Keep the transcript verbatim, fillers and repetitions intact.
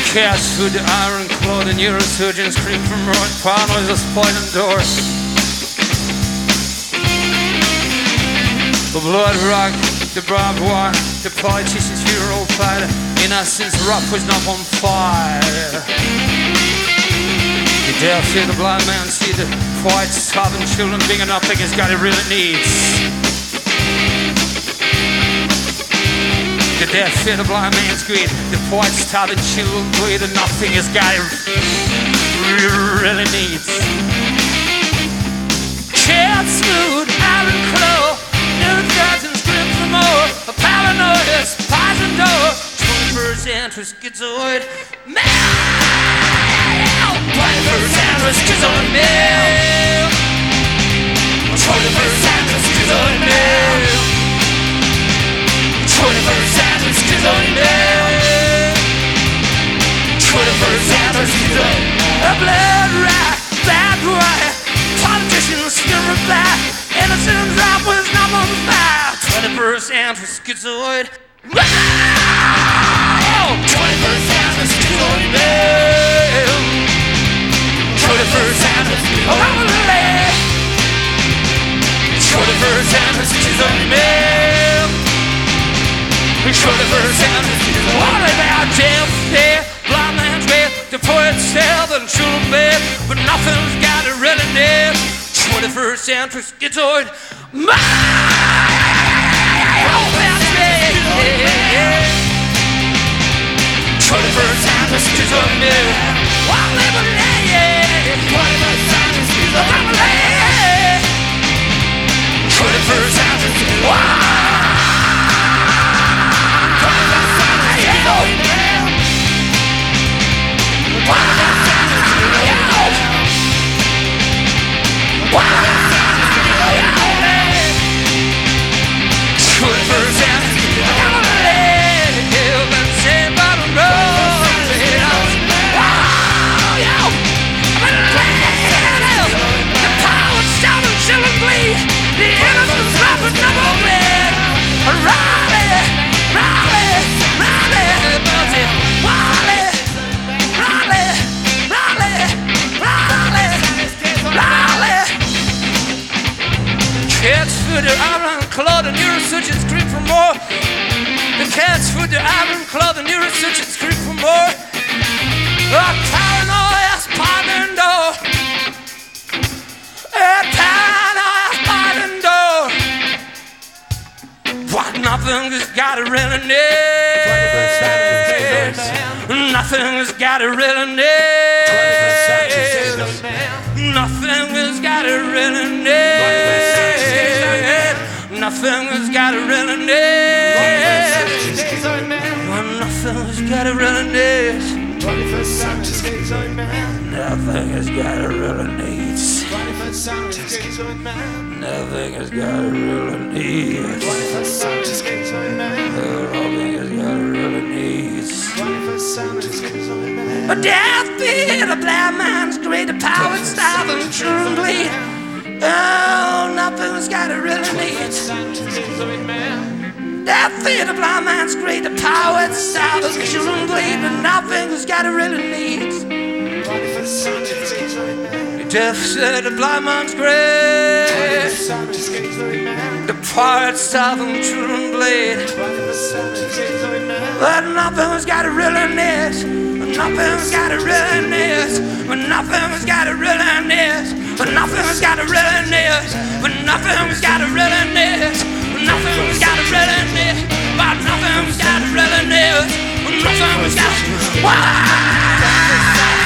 Cats food, the iron claw, the neurosurgeon scream from right panels, the spoiling door. The blood rock, the barbed wire, the politician's hero fighter. Innocence rock was not on fire. The deaf hear the blind man see the white starving children big enough think it's got it really needs. The deaf hear the blind man's greed, the white starving children bleed and nothing has got it really needs. Cats food, iron claw, new dozens grip for more. A paranoid is poison door. twenty-first century schizoid male. twenty-first century schizoid male. twenty-first century schizoid male. twenty-first century schizoid male. twenty-first century schizoid male. A blood rat, bad boy. Politicians still reply. Innocent drop was number five. twenty-first century schizoid. twenty-first century schizoid male. twenty-first century schizoid male. twenty-first century schizoid male. twenty-first century schizoid male. All about death, death, blind man's bed, the poet's cell, and children's bed, but nothing's got it really dead. twenty-first century schizoid male. twenty-first century schizoid male. twenty-first century schizoid male. twenty-first century schizoid Cats food, their iron claw, the neurosurgeons scream for more. The cats food, their iron claw, the neurosurgeons scream for more. A paranoia spotting door. A paranoia spotting door. What nothing has got it really need. Nothing has got it really need. Nothing has got it really need. Nothing has got it really need. Nothing has got it really need. Nothing has got it really needs. Nothing has got it really needs. Nothing has got it really needs. A death beat, a blind man's great, a power style and children bleed. Oh, nothing's got it really needs. Death beat, a blind man's great, a power style and children bleed, but nothing's got it really needs. Death said the blind man's great, the power style and children bleed, but nothing's got it really needs. Nothing's got it really needs. But nothing's got it really needs. But nothing's got it really needs. But nothing's got it really needs. But nothing's got it really needs. But nothing's got it really needs. But nothing's got it. Why?